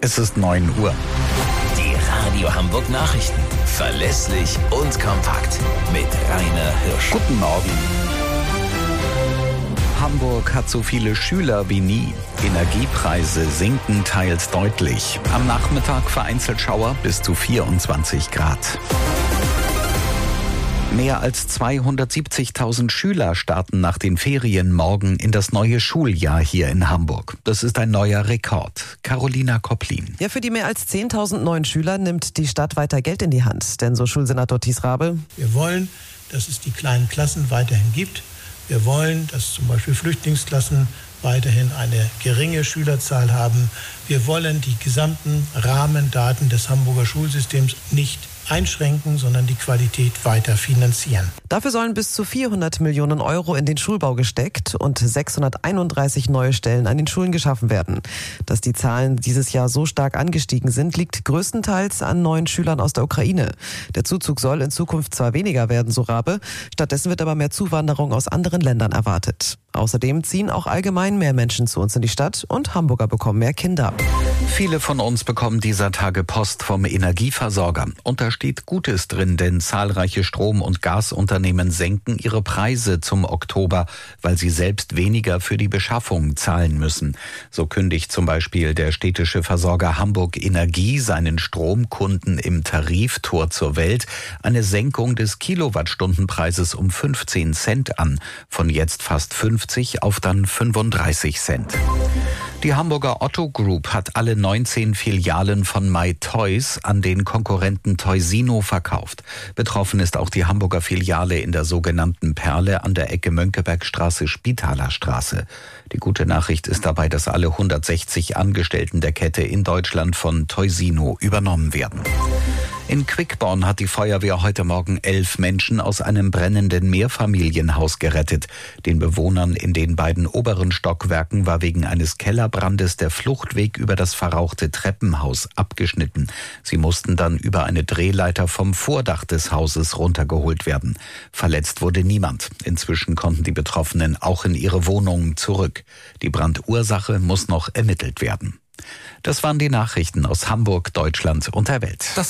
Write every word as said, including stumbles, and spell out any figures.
Es ist neun Uhr. Die Radio Hamburg Nachrichten. Verlässlich und kompakt. Mit Rainer Hirsch. Guten Morgen. Hamburg hat so viele Schüler wie nie. Energiepreise sinken teils deutlich. Am Nachmittag vereinzelt Schauer bis zu vierundzwanzig Grad. Mehr als zweihundertsiebzigtausend Schüler starten nach den Ferien morgen in das neue Schuljahr hier in Hamburg. Das ist ein neuer Rekord. Carolina Kopplin. Ja, für die mehr als zehntausend neuen Schüler nimmt die Stadt weiter Geld in die Hand. Denn so Schulsenator Thies Rabe: Wir wollen, dass es die kleinen Klassen weiterhin gibt. Wir wollen, dass zum Beispiel Flüchtlingsklassen weiterhin eine geringe Schülerzahl haben. Wir wollen die gesamten Rahmendaten des Hamburger Schulsystems nicht einschränken, sondern die Qualität weiter finanzieren. Dafür sollen bis zu vierhundert Millionen Euro in den Schulbau gesteckt und sechshunderteinunddreißig neue Stellen an den Schulen geschaffen werden. Dass die Zahlen dieses Jahr so stark angestiegen sind, liegt größtenteils an neuen Schülern aus der Ukraine. Der Zuzug soll in Zukunft zwar weniger werden, so Rabe, stattdessen wird aber mehr Zuwanderung aus anderen Ländern erwartet. Außerdem ziehen auch allgemein mehr Menschen zu uns in die Stadt und Hamburger bekommen mehr Kinder. Viele von uns bekommen dieser Tage Post vom Energieversorger. Und da steht Gutes drin, denn zahlreiche Strom- und Gasunternehmen senken ihre Preise zum Oktober, weil sie selbst weniger für die Beschaffung zahlen müssen. So kündigt zum Beispiel der städtische Versorger Hamburg Energie seinen Stromkunden im Tariftor zur Welt eine Senkung des Kilowattstundenpreises um fünfzehn Cent an, von jetzt fast fünfzig auf dann fünfunddreißig Cent. Die Hamburger Otto Group hat alle neunzehn Filialen von My Toys an den Konkurrenten Toysino verkauft. Betroffen ist auch die Hamburger Filiale in der sogenannten Perle an der Ecke Mönckebergstraße-Spitalerstraße. Die gute Nachricht ist dabei, dass alle hundertsechzig Angestellten der Kette in Deutschland von Toysino übernommen werden. In Quickborn hat die Feuerwehr heute Morgen elf Menschen aus einem brennenden Mehrfamilienhaus gerettet. Den Bewohnern in den beiden oberen Stockwerken war wegen eines Kellerbrandes der Fluchtweg über das verrauchte Treppenhaus abgeschnitten. Sie mussten dann über eine Drehleiter vom Vordach des Hauses runtergeholt werden. Verletzt wurde niemand. Inzwischen konnten die Betroffenen auch in ihre Wohnungen zurück. Die Brandursache muss noch ermittelt werden. Das waren die Nachrichten aus Hamburg, Deutschland und der Welt. Das